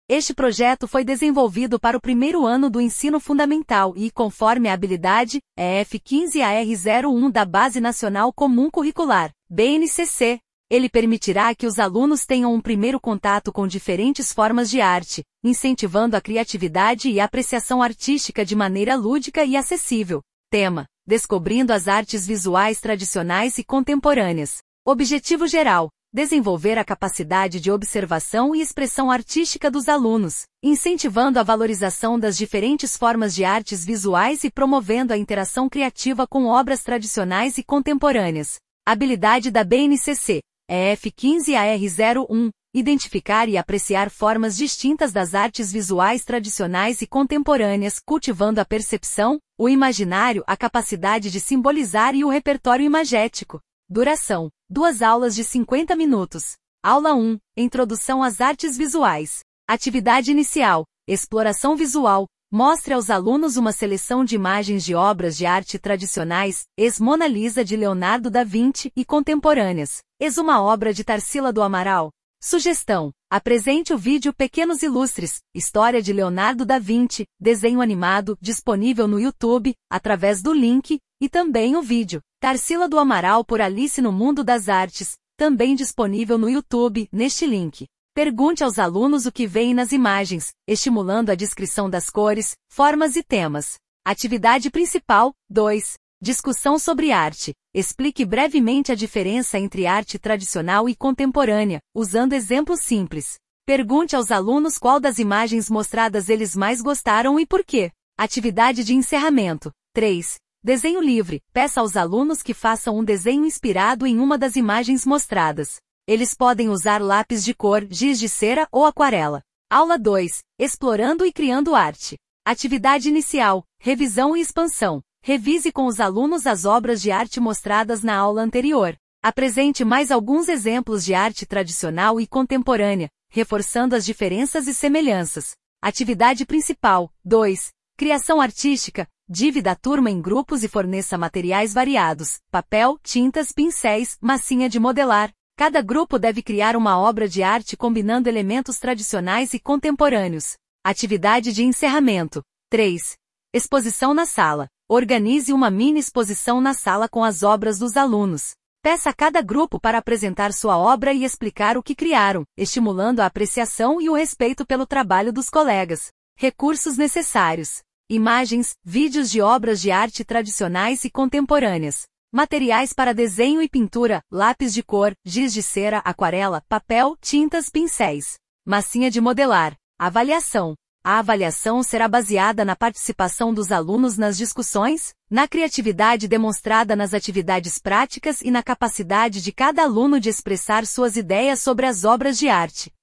Este projeto foi desenvolvido para o primeiro ano do ensino fundamental e, conforme a habilidade, EF 15AR01 da Base Nacional Comum Curricular, BNCC, ele permitirá que os alunos tenham um primeiro contato com diferentes formas de arte, incentivando a criatividade e a apreciação artística de maneira lúdica e acessível. Tema: Descobrindo as artes visuais tradicionais e contemporâneas. Objetivo geral: desenvolver a capacidade de observação e expressão artística dos alunos, incentivando a valorização das diferentes formas de artes visuais e promovendo a interação criativa com obras tradicionais e contemporâneas. Habilidade da BNCC, EF 15AR01, identificar e apreciar formas distintas das artes visuais tradicionais e contemporâneas, cultivando a percepção, o imaginário, a capacidade de simbolizar e o repertório imagético. Duração: 2 aulas de 50 minutos. Aula 1. Introdução às artes visuais. Atividade inicial: exploração visual. Mostre aos alunos uma seleção de imagens de obras de arte tradicionais, ex Mona Lisa de Leonardo da Vinci e contemporâneas, ex uma obra de Tarsila do Amaral. Sugestão: apresente o vídeo Pequenos Ilustres, História de Leonardo da Vinci, desenho animado, disponível no YouTube, através do link, e também o vídeo Tarsila do Amaral por Alice no Mundo das Artes, também disponível no YouTube, neste link. Pergunte aos alunos o que veem nas imagens, estimulando a descrição das cores, formas e temas. Atividade principal, 2. Discussão sobre arte. Explique brevemente a diferença entre arte tradicional e contemporânea, usando exemplos simples. Pergunte aos alunos qual das imagens mostradas eles mais gostaram e por quê. Atividade de encerramento, 3. Desenho livre. Peça aos alunos que façam um desenho inspirado em uma das imagens mostradas. Eles podem usar lápis de cor, giz de cera ou aquarela. Aula 2. Explorando e criando arte. Atividade inicial, revisão e expansão. Revise com os alunos as obras de arte mostradas na aula anterior. Apresente mais alguns exemplos de arte tradicional e contemporânea, reforçando as diferenças e semelhanças. Atividade principal, 2. Criação artística. Divida a turma em grupos e forneça materiais variados: papel, tintas, pincéis, massinha de modelar. Cada grupo deve criar uma obra de arte combinando elementos tradicionais e contemporâneos. Atividade de encerramento. 3. Exposição na sala. Organize uma mini exposição na sala com as obras dos alunos. Peça a cada grupo para apresentar sua obra e explicar o que criaram, estimulando a apreciação e o respeito pelo trabalho dos colegas. Recursos necessários: imagens, vídeos de obras de arte tradicionais e contemporâneas. Materiais para desenho e pintura: lápis de cor, giz de cera, aquarela, papel, tintas, pincéis. Massinha de modelar. Avaliação. A avaliação será baseada na participação dos alunos nas discussões, na criatividade demonstrada nas atividades práticas e na capacidade de cada aluno de expressar suas ideias sobre as obras de arte.